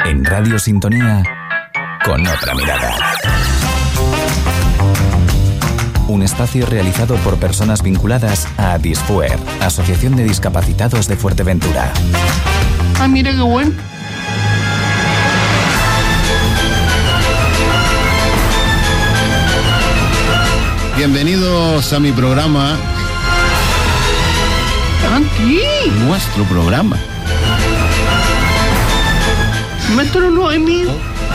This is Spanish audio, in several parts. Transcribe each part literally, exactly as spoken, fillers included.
En Radio Sintonía, Con Otra Mirada. Un espacio realizado por personas vinculadas a Disfuer, Asociación de Discapacitados de Fuerteventura. Ah, mira qué bueno. Bienvenidos a mi programa. Santi. Nuestro programa. Nuestro no es mío.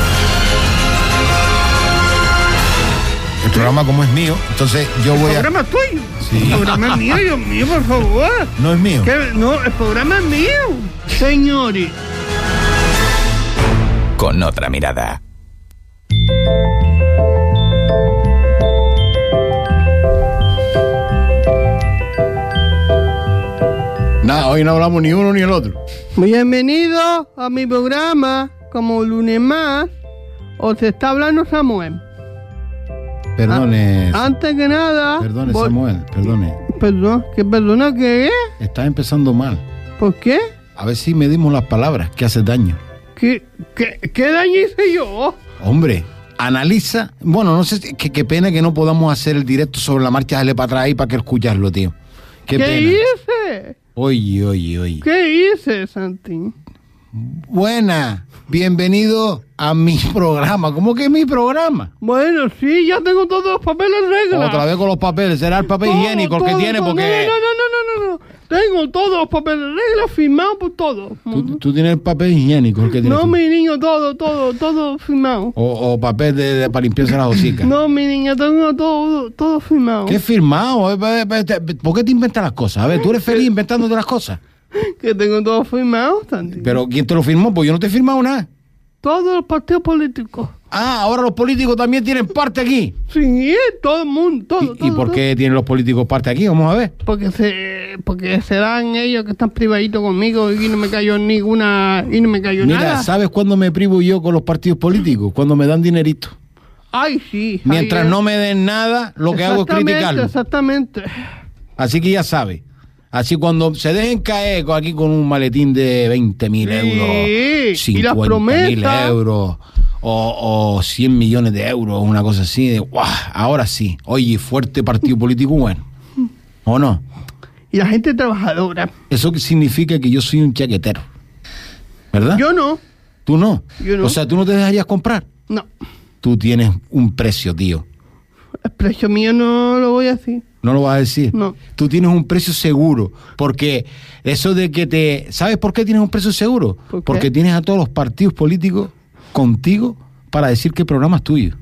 El programa como es mío, entonces yo voy a... El programa es tuyo. Sí. El programa es mío, Dios mío, por favor. No es mío. ¿Qué? No, el programa es mío. Señores. Con Otra Mirada. Nada, hoy no hablamos ni uno ni el otro. Bienvenido a mi programa, como lunes más, os está hablando Samuel. Perdone. Ah, antes que nada... Perdone, voy... Samuel, perdone. Perdón, ¿qué perdona qué es? Está empezando mal. ¿Por qué? A ver si medimos las palabras, que hace daño. ¿Qué, qué, qué daño hice yo? Hombre, analiza... Bueno, no sé, qué, qué pena que no podamos hacer el directo sobre la marcha, dale para atrás y para que escucharlo, tío. Qué, ¿Qué pena. hice? Oye, oye, oye. ¿Qué hice, Santi? Buena, bienvenido a mi programa. ¿Cómo que mi programa? Bueno, sí, ya tengo todos los papeles en regla. Otra vez con los papeles, será el papel Todo, higiénico el que todo, tiene todo. porque... No, no, no, no, no, no, no. Tengo todos los papeles en regla firmados por todos. ¿Tú, tú tienes el papel higiénico el que tienes No, tú? mi niño, todo, todo, todo firmado. O, o papel de, de- para limpiarse las hocicas. No, mi niño, tengo todo, todo firmado. ¿Qué firmado? Eh, eh, eh, ¿Por qué te inventas las cosas? A ver, tú eres feliz inventándote las cosas. Que tengo todo firmado, Santi. Pero ¿quién te lo firmó? Pues yo no te he firmado nada. Todos los partidos políticos. Ah, ahora los políticos también tienen parte aquí. Sí, todo el mundo, todo, ¿Y, todo. y por todo. qué tienen los políticos parte aquí? Vamos a ver. Porque se, porque serán ellos que están privaditos conmigo y no me cayó ninguna, y no me cayó Mira, nada. ¿sabes cuándo me privo yo con los partidos políticos? Cuando me dan dinerito. Ay, sí. Mientras ay, no me den nada, lo que hago es exactamente, criticarlo. Exactamente. Así que ya sabe. Así cuando se dejen caer aquí con un maletín de veinte mil Sí, euros, y las cincuenta mil promesas. euros o, o cien millones de euros, una cosa así, de ¡guau! Ahora sí. Oye, fuerte partido político bueno. ¿O no? Y la gente trabajadora. Eso que significa que yo soy un chaquetero. ¿Verdad? Yo no. Tú no. Yo no. O sea, tú no te dejarías comprar. No. Tú tienes un precio, tío. El precio mío no lo voy a decir. No lo vas a decir. No. Tú tienes un precio seguro. Porque eso de que te... ¿Sabes por qué tienes un precio seguro? ¿Por qué? Porque tienes a todos los partidos políticos contigo para decir que el programa es tuyo.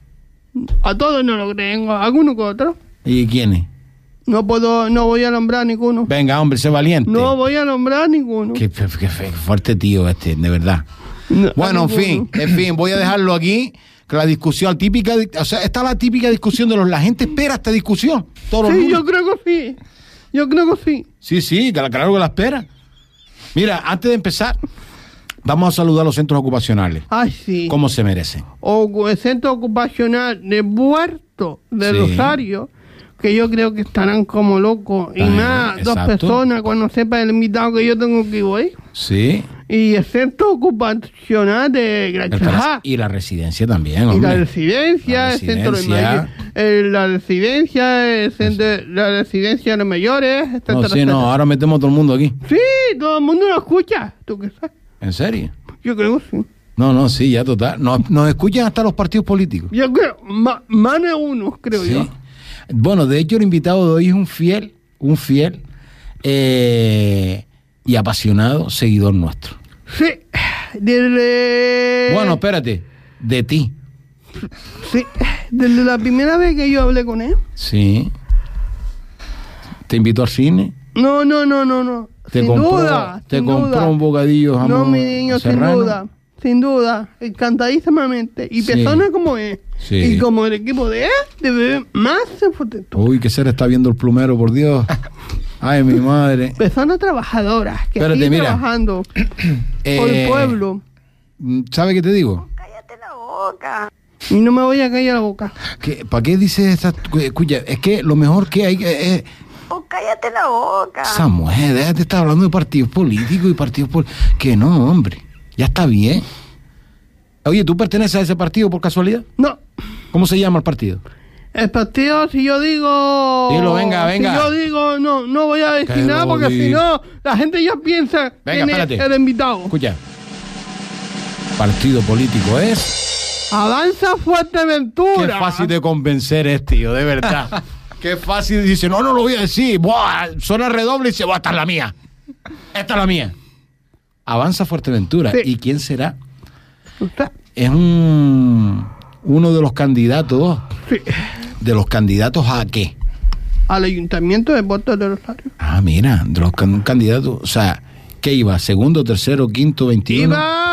A todos no lo creen, a alguno que otro. ¿Y quiénes? No puedo, no voy a nombrar ninguno. Venga, hombre, sé valiente. No voy a nombrar ninguno. Qué, qué- qué fuerte tío este, de verdad. No, Bueno, en ninguno. fin, en fin, voy a dejarlo aquí. Que la discusión típica, o sea, está la típica discusión de los... La gente espera esta discusión. Todos los Sí, lunes. yo creo que sí. Yo creo que sí. Sí, sí, claro claro que la espera. Mira, antes de empezar, vamos a saludar a los centros ocupacionales. Ay, sí. Como se merecen. O el centro ocupacional de Puerto de Sí. Rosario, que yo creo que estarán como locos. Y Ah, más, dos exacto. personas cuando sepa el invitado que yo tengo que ir hoy. Sí. Y el centro ocupacional de Grachajá. Y la residencia también, Y hombre. la residencia, La el centro de residencia. mayor- el- la residencia, el centro, la residencia de los mayores, etcétera, No, sí, etcétera. no, ahora metemos a todo el mundo aquí. Sí, todo el mundo lo escucha. ¿Tú qué sabes? ¿En serio? Yo creo que sí. No, no, sí, ya total. Nos, nos escuchan hasta los partidos políticos. Yo creo, ma- más de uno, creo Sí. yo. Bueno, de hecho, el invitado de hoy es un fiel, un fiel eh, y apasionado seguidor nuestro. Sí, desde... Bueno, espérate, de ti. Sí, desde la primera vez que yo hablé con él. Sí. Te invitó al cine. No, no, no, no, no. Te sin compró, duda. te sin compró duda. un bocadillo de jamón No, mi niño, serrano. sin duda. Sin duda. Encantadísimamente. Y Sí. persona como es. Sí. Y como el equipo de él, debe más se contento. Uy, qué ser está viendo el plumero, por Dios. Ay, mi madre. Personas trabajadoras que Espérate, siguen mira. trabajando por Eh, el pueblo. ¿Sabe qué te digo? Cállate la boca. Y no me voy a callar la boca. ¿Qué, ¿Para qué dices esa? Escucha, es que lo mejor que hay es... Oh, cállate la boca. Samuel, déjate de estar hablando de partidos políticos y partidos políticos. Que no, hombre. Ya está bien. Oye, ¿tú perteneces a ese partido por casualidad? No. ¿Cómo se llama el partido? El partido, si yo digo... Dilo, venga, venga. Si yo digo, no, no voy a decir Que nada lo porque di- si no, la gente ya piensa Venga, quién espérate. es el invitado. Escucha. Partido político es... Avanza Fuerteventura. Qué fácil de convencer es, tío, de verdad. Qué fácil. Dice, no, no lo voy a decir. Buah, suena redoble y dice, buah, esta es la mía. Esta es la mía. Avanza Fuerteventura. Sí. ¿Y quién será? Usted. Es un uno de los candidatos. Sí. ¿De los candidatos a qué? Al Ayuntamiento de Puerto de Rosario. Ah, mira, de los can- candidatos. O sea, ¿qué iba? ¿Segundo, tercero, quinto, veintiuno?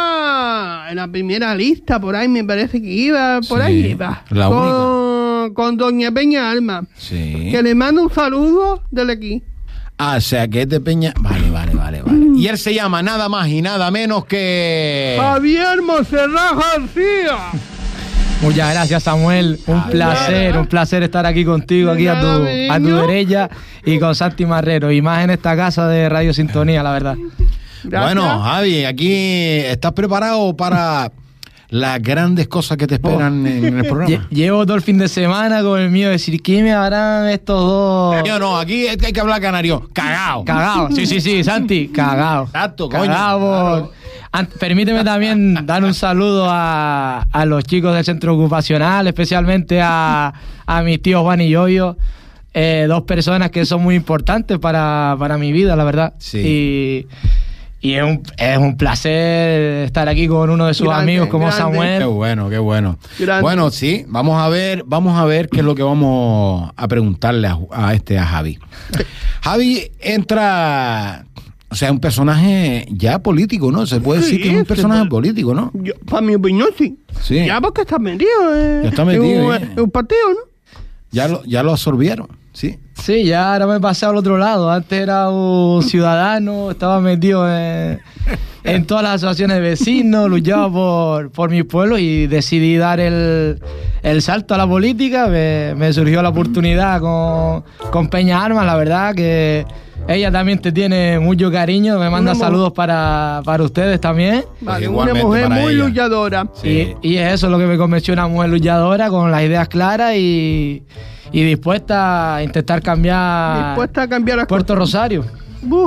Iba en la primera lista, por ahí me parece que iba, por Sí, ahí iba. la con, con Doña Peña Alma. Sí. Que le mando un saludo desde aquí. Ah, o sea, que es de Peña. Vale, vale, vale, vale. Y él se llama nada más y nada menos que. Javier Monserrat García. Muchas gracias, Samuel. Un Ah, placer, nada. un placer estar aquí contigo, aquí a tu, a tu derecha y con Santi Marrero. Y más en esta casa de Radio Sintonía, la verdad. Gracias. Bueno, Javi, aquí estás preparado para las grandes cosas que te esperan en el Lle- programa. Llevo todo el fin de semana con el mío de decir, ¿qué me harán estos dos? Yo no, aquí es que hay que hablar canario. Cagao. Cagao, sí, sí, sí, Santi, cagao. Exacto, coño. Cagao por- An- Permíteme también dar un saludo a, a los chicos del centro ocupacional, especialmente a, a mis tíos Juan y Yoyo, eh, dos personas que son muy importantes para, para mi vida, la verdad. Sí. Y, y es, un, es un placer estar aquí con uno de sus Grande, amigos como grande. Qué Samuel. bueno, qué bueno. Grande. Bueno, sí, vamos a ver, vamos a ver qué es lo que vamos a preguntarle a, a este a Javi. Javi entra, o sea, un personaje ya político, ¿no? Se puede decir Sí, que es un se personaje puede. político, ¿no? Yo, para mi opinión, sí. Sí. Ya porque está metido. Eh, Ya está metido, En un, eh. en un partido, ¿no? Ya lo, ya lo absorbieron, sí. Sí, ya ahora me he pasado al otro lado. Antes era un ciudadano, estaba metido en, en todas las asociaciones de vecinos, luchaba por, por mi pueblo y decidí dar el, el salto a la política. Me, me surgió la oportunidad con, con Peña Armas, la verdad que ella también te tiene mucho cariño, me manda Una mu- saludos para, para ustedes también. Vale, una igualmente mujer para muy ella. luchadora. Sí. Y, y es eso lo que me convenció, una mujer luchadora con las ideas claras y, y dispuesta a intentar cambiar Dispuesta a cambiar las Puerto Rosario. cosas. Uf.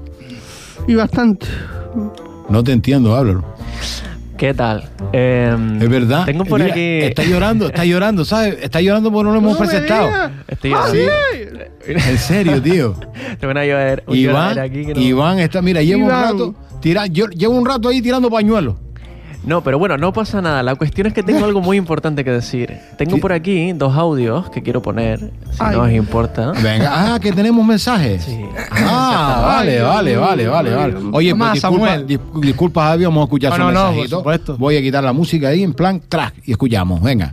Y bastante. No te entiendo, háblalo. ¿Qué tal? Eh, Es verdad. Tengo por Mira, aquí. Está llorando, está llorando, ¿sabes? Está llorando porque no lo hemos No me presentado. digas. Estoy Javier. En serio, tío. Tengo una llover, un Iván, lloradero aquí que no... Iván está, mira, lleva un Iván. rato tira, yo llevo un rato ahí tirando pañuelos. No, pero bueno, no pasa nada. La cuestión es que tengo algo muy importante que decir. Tengo Sí. por aquí dos audios que quiero poner, si Ay. no os importa. Venga, ah, que tenemos mensajes. Sí. Ah, vale, vale, vale, vale, vale. Oye, pues Toma, disculpa, Samuel. dis- disculpa, Javi, vamos a escuchar No, su no, no, por mensajito. supuesto. Voy a quitar la música ahí en plan track y escuchamos, venga.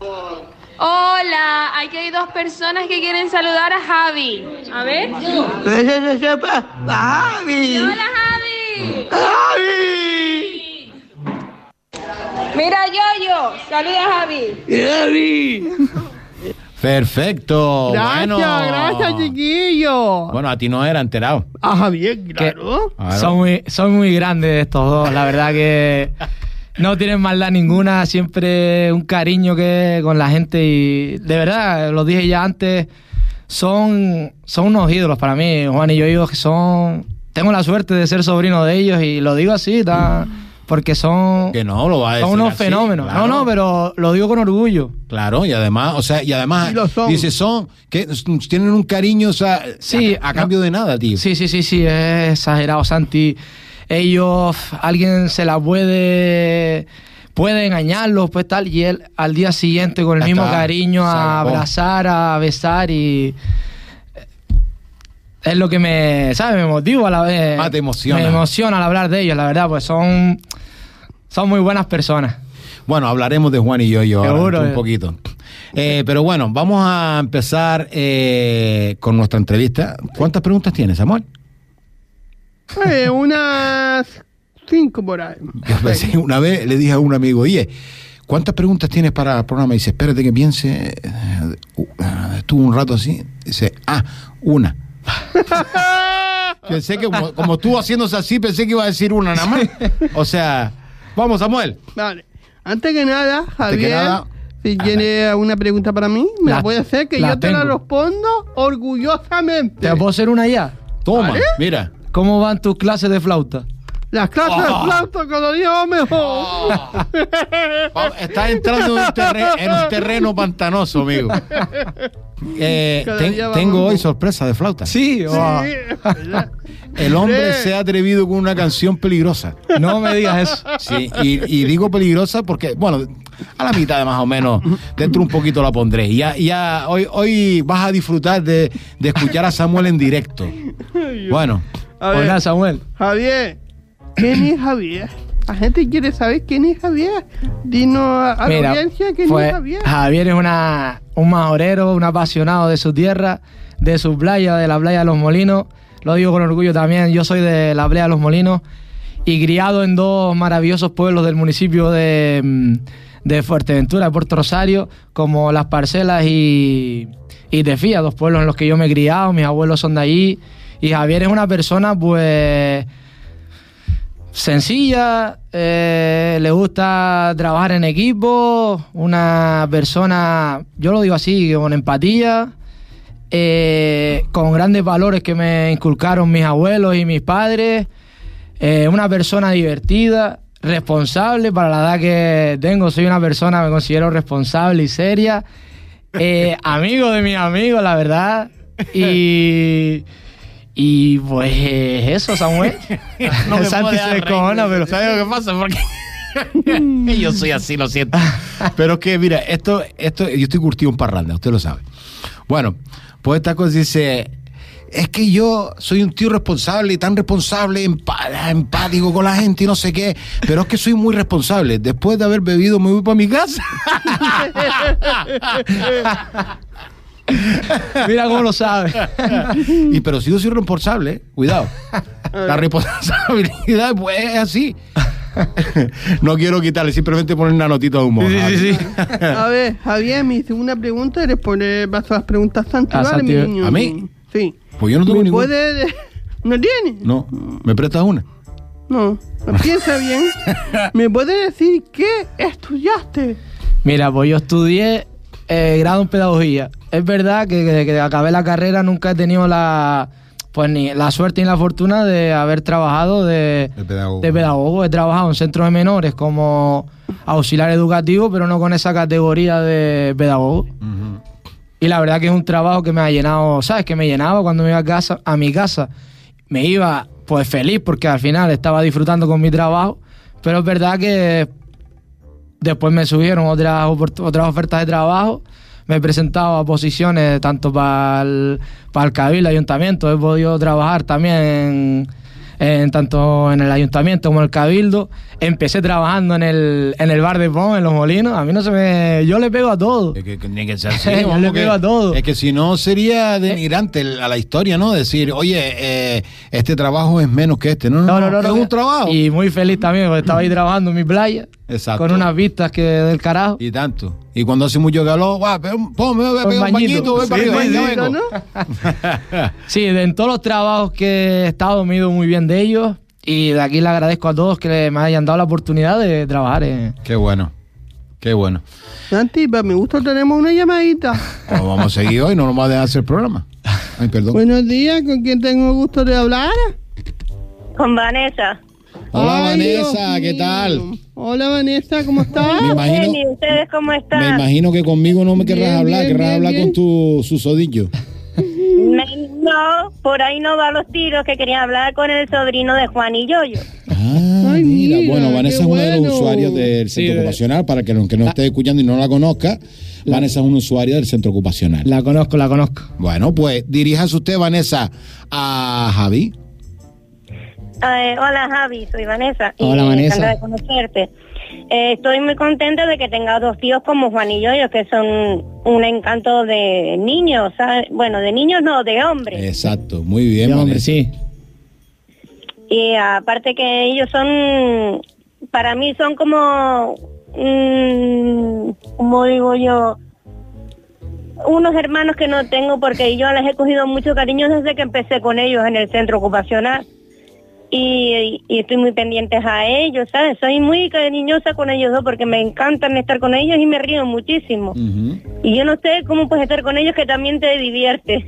Hola, aquí hay dos personas que quieren saludar a Javi. A ver. ¡Javi! Hola, Javi. ¡Javi! Mira, Yoyo, saluda a Javi. ¡Javi! Perfecto. Gracias, bueno. gracias, chiquillo. Bueno, a ti no era enterado. A Javier, claro. Claro. Son muy, son muy grandes estos dos, la verdad que no tienen maldad ninguna, siempre un cariño que con la gente y de verdad, lo dije ya antes, son, son unos ídolos para mí, Juan y yo, que son, tengo la suerte de ser sobrino de ellos y lo digo así, tan- porque son, Que no, lo va a decir son unos así, fenómenos. claro. No, no, pero lo digo con orgullo. Claro, y además, o sea, y además, Y lo son. dice, son, que tienen un cariño, o sea, Sí, a, a no. cambio de nada, tío. Sí, sí, sí, sí, es exagerado, Santi. Ellos, alguien se la puede, puede engañarlos, pues tal, y él al día siguiente con el Ya mismo está, cariño se a acabó. abrazar, a besar y es lo que me, ¿sabes? Me motiva a la vez. Ah, te emociona. Me emociona al hablar de ellos, la verdad, pues son, son muy buenas personas. Bueno, hablaremos de Juan y yo, yo ahora, Seguro, un eh. poquito. Eh, pero bueno, vamos a empezar eh, con nuestra entrevista. ¿Cuántas preguntas tienes, Samuel? Eh, unas cinco por ahí. Yo pensé, una vez le dije a un amigo, oye, ¿cuántas preguntas tienes para el programa? Y dice, espérate que piense. Eh, uh, estuvo un rato así. Dice, ah, una. Pensé que como, como estuvo haciéndose así, pensé que iba a decir una nada más. O sea, vamos, Samuel. Vale. Antes que nada, Javier, que nada, si tiene alguna pregunta para mí, me la, La- puede hacer, que la yo te la tengo. respondo orgullosamente. ¿Te puedo hacer una ya? Toma, ¿Vale? mira. ¿Cómo van tus clases de flauta? Las clases Oh. de flauta cada día va mejor. Va- Estás entrando en un, terre- en un terreno pantanoso, amigo. Eh, Cada ten- día va tengo mejor. hoy sorpresa de flauta. Sí, wow. Sí, ¿verdad? El hombre Sí. se ha atrevido con una canción peligrosa. No me digas eso. Sí, y, y digo peligrosa porque, bueno, a la mitad de más o menos, dentro un poquito la pondré. Y ya, ya hoy, hoy vas a disfrutar de, de escuchar a Samuel en directo. Bueno, A ver, Hola, Samuel. Javier, ¿quién es Javier? La gente quiere saber quién es Javier. Dinos a, a la Mira, audiencia quién pues, es Javier. Javier es una, un majorero, un apasionado de su tierra, de su playa, de la playa de Los Molinos. Lo digo con orgullo también, yo soy de la playa de Los Molinos y criado en dos maravillosos pueblos del municipio de, mm, de Fuerteventura, de Puerto Rosario, como Las Parcelas y, y Tefía, dos pueblos en los que yo me he criado, mis abuelos son de allí. Y Javier es una persona, pues, sencilla, eh, le gusta trabajar en equipo, una persona, yo lo digo así, con empatía, eh, con grandes valores que me inculcaron mis abuelos y mis padres, eh, una persona divertida, responsable para la edad que tengo, soy una persona, me considero responsable y seria, eh, amigo de mis amigos, la verdad, y... Y pues eso, Samuel. no me Santi puede se dar descojona, reír. pero ¿Sabes lo que pasa? Porque yo soy así, lo siento. Pero es que, mira, esto, esto, yo estoy curtido en parranda, usted lo sabe. Bueno, pues esta cosa dice, es que yo soy un tío responsable, tan responsable, empa- empático con la gente y no sé qué, pero es que soy muy responsable. Después de haber bebido me voy para mi casa. mira cómo lo sabe. Y pero si yo soy responsable, eh, cuidado. La responsabilidad pues es así. No quiero quitarle, simplemente poner una notita de humor. Sí, sí, sí. A ver, Javier, mi segunda pregunta, después le paso las preguntas Santi, A ¿vale, Santi, mi niño? ¿a mí? Sí. Pues yo no tengo ¿Me ninguna. puede... ¿No tiene? No, ¿me prestas una? No, piensa bien. ¿Me puede decir qué estudiaste? Mira, pues yo estudié eh, grado en pedagogía. Es verdad que desde que acabé la carrera nunca he tenido la pues ni la suerte ni la fortuna de haber trabajado de, De pedagogo. de pedagogo. He trabajado en centros de menores como auxiliar educativo, pero no con esa categoría de pedagogo. Ujú. Y la verdad que es un trabajo que me ha llenado, ¿sabes? Que me llenaba cuando me iba a casa, a mi casa. Me iba pues feliz porque al final estaba disfrutando con mi trabajo, pero es verdad que después me subieron otras, oport- otras ofertas de trabajo, me he presentado a posiciones tanto para el, para el Cabildo, Ayuntamiento, he podido trabajar también en, en tanto en el Ayuntamiento como en el Cabildo. Empecé trabajando en el, en el bar de Pon, en Los Molinos. A mí no se me... Yo le pego a todo. Es que, que tiene que ser así. Yo vamos, le que- pego a todo. Es que si no sería denigrante el- a la historia, ¿no? Decir, oye, eh, este trabajo es menos que este. No, no, no, es un trabajo. Y muy feliz también, porque estaba ahí trabajando en mi playa. Exacto. Con unas vistas que del carajo. Y tanto. Y cuando hace mucho calor, guau, pe- ponme, voy a Un pegar un bañito, bañito. voy para Sí, arriba, sí, ya sí, vengo. ¿no? Sí, de, en todos los trabajos que he estado me he ido muy bien de ellos. Y de aquí le agradezco a todos que me hayan dado la oportunidad de trabajar en... Qué bueno, qué bueno. Santi, para mi gusto tenemos una llamadita. Pues vamos a seguir hoy, no nos va a dejar hacer el programa. Ay, perdón. Buenos días, ¿con quién tengo el gusto de hablar? Con Vanessa. Hola, Ay, Dios Vanessa, ¿qué mío. tal? Hola, Vanessa, ¿cómo estás? Me imagino, Bien, ¿y ustedes cómo me están? imagino que conmigo no me querrás Bien, hablar, bien, querrás bien, hablar bien. con tu susodillo. Me- no, por ahí no va los tiros, que quería hablar con el sobrino de Juan y Yoyo. Ah, Ay, mira, mira, bueno, Vanessa qué es una de los bueno. usuarios del Sí, centro de- ocupacional, para que los que no esté escuchando y no la conozca, Vanessa es una usuaria del centro ocupacional. La conozco, la conozco. Bueno, pues diríjase usted, Vanessa, a Javi. Eh, hola Javi, soy Vanessa. y Hola, me Vanessa. encanta de conocerte. Eh, estoy muy contenta de que tenga dos tíos como Juan y Yoyo, que son un encanto de niños, ¿sabes? Bueno, de niños no, de hombres. Exacto, muy bien, Ya, hombre, Vanessa. sí. Y aparte que ellos son, para mí son como, mm, como digo yo, unos hermanos que no tengo porque yo les he cogido mucho cariño desde que empecé con ellos en el centro ocupacional. y, y estoy muy pendiente a ellos, ¿sabes? Soy muy cariñosa con ellos dos porque me encantan estar con ellos y me río muchísimo. Ujú. Y yo no sé cómo puedes estar con ellos que también te diviertes.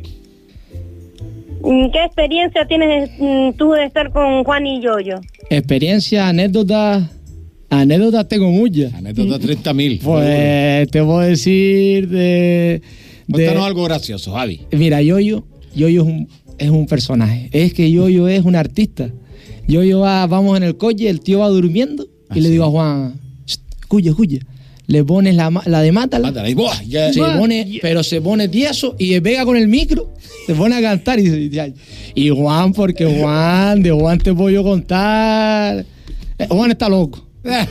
¿Qué experiencia tienes mm, tú de estar con Juan y Yoyo? Experiencia, anécdotas, anécdotas tengo muchas. Anécdota treinta mil. Pues te puedo decir de... de Cuéntanos algo gracioso, Javi. Mira, Yoyo, Yoyo es un, es un personaje. Es que Yoyo es un artista. Yoyo va, vamos en el coche, el tío va durmiendo y Ah, le sí. digo a Juan, escucha, escucha. Le pones la, ma- la de mátala. Mátala, y ¡buah! Ya- Se pone, pero se pone tieso y pega con el micro, se pone a cantar y, y, y Juan, porque Juan, de Juan te puedo yo contar. Eh, Juan está loco.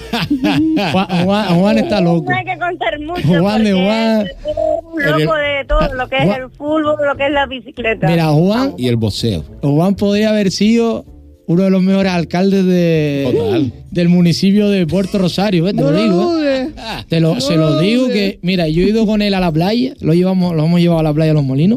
Juan, Juan- Juan está loco. No hay que contar mucho Juan de porque Juan. es un loco de todo lo que es Juan- el fútbol, lo que es la bicicleta. Mira, Juan, Y el boxeo. Juan podría haber sido uno de los mejores alcaldes de, Total. del municipio de Puerto Rosario, eh, te No lo lo digo. eh. dudes. Te lo, se lo digo que, mira, yo he ido con él a la playa, lo llevamos, lo hemos llevado a la playa Los Molinos,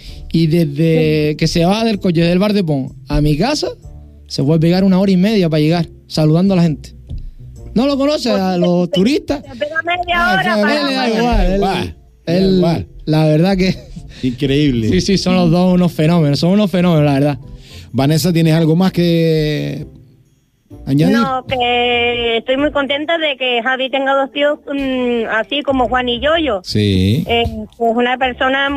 y desde que se va del coche del Bar de Pon a mi casa, se puede pegar una hora y media para llegar, saludando a la gente. No lo conoce a los turistas. Te pega media Ah, hora sí, para Él le da Él- igual, él- igual, él- igual. la verdad que Increíble. sí, sí, son los dos unos fenómenos, son unos fenómenos, la verdad. Vanessa, ¿tienes algo más que añadir? No, que estoy muy contenta de que Javi tenga dos tíos mm, así como Juan y Yoyo. Sí. Eh, es una persona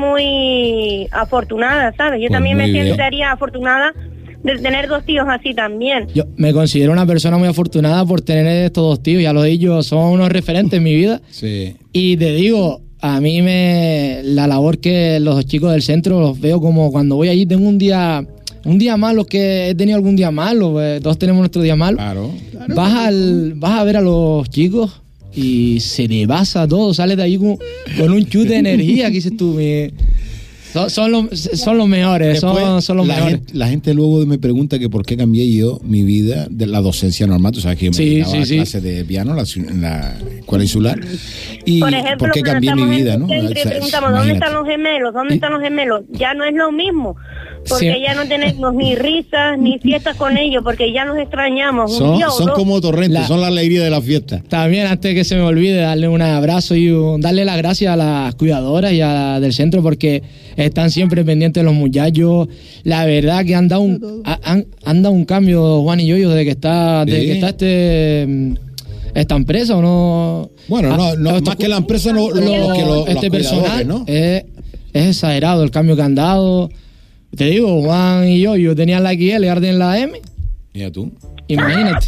muy afortunada, ¿sabes? Yo Pues también me muy bien. sentiría afortunada de tener dos tíos así también. Yo me considero una persona muy afortunada por tener estos dos tíos, ya lo he dicho, son unos referentes en mi vida. Sí. Y te digo, a mí me la labor que los chicos del centro los veo como cuando voy allí, tengo un día un día malo, que he tenido algún día malo, pues, todos tenemos nuestro día malo. Claro. Vas, al, vas a ver a los chicos y se le pasa todo, sales de ahí con, con un chute de energía, que dices tú, mi- son, son, los, son los mejores, son, Después, son los la mejores. Gente, la gente luego me pregunta que por qué cambié yo mi vida de la docencia normal. Tú sabes que yo me Sí, dedicaba sí, a sí. clases de piano en la, ciu- en la escuela insular. Y Por ejemplo, por qué cuando cambié mi estamos en vida, el ¿no? centro y O sea, preguntamos, ¿dónde imagínate. están los gemelos? ¿Dónde están los gemelos? Ya no es lo mismo, porque Sí. ya no tenemos ni risas ni fiestas con ellos, porque ya nos extrañamos. Un Son, día o son dos. como torrentes, La- son la alegría de la fiesta. También, antes que se me olvide, darle un abrazo y un- darle las gracias a las cuidadoras y a la del centro porque están siempre pendientes de los muchachos. La verdad que han dado un, ha- han, han dado un cambio, Juan y Yoyo, desde que está, desde Sí. que está este mm, esta empresa, ¿o no? Bueno, no, Ah, no, estos más que la cu- empresa, no, lo- lo- los que lo- este los personal cuidadores, ¿no? es, es exagerado el cambio que han dado. Te digo, Juan y Yoyo tenían la X L y ahora tienen la M. Mira tú. Imagínate.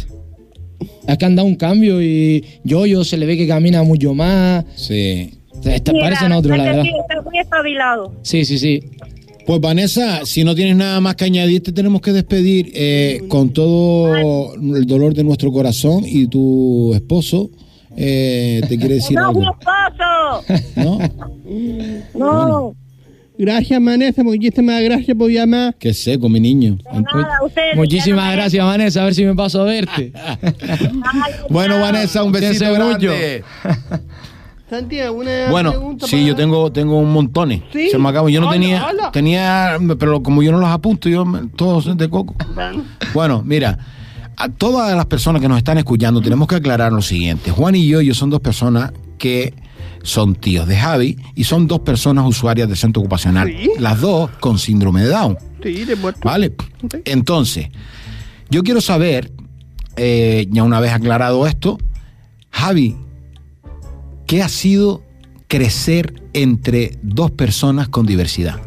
Es que han dado un cambio y Yoyo se le ve que camina mucho más. Sí. Te Mira, parecen otros, la este verdad. sí está muy espabilado. Sí, sí, sí. Pues Vanessa, si no tienes nada más que añadir, te tenemos que despedir eh, con todo el dolor de nuestro corazón y tu esposo eh, te quiere decir ¡No, mi algo, esposo! ¿no? No, Gracias, Vanessa, muchísimas gracias por llamar. Qué seco, mi niño. nada, ustedes. Muchísimas gracias, Vanessa. A ver si me paso a verte. Bueno, Vanessa, un besito Cuídense mucho. grande. Santi, ¿alguna Bueno, pregunta sí, para- yo tengo tengo un montones. ¿Sí? Se me acabó. Yo no Hola, tenía, hola. tenía, pero como yo no los apunto, yo me- todos son de coco. Bueno, mira, a todas las personas que nos están escuchando tenemos que aclarar lo siguiente. Juan y yo, yo son dos personas que son tíos de Javi y son dos personas usuarias del centro ocupacional. Sí. Las dos con síndrome de Down. Sí, de muerto. ¿Vale? Ok. Entonces, yo quiero saber, eh, ya una vez aclarado esto, Javi, ¿qué ha sido crecer entre dos personas con diversidad?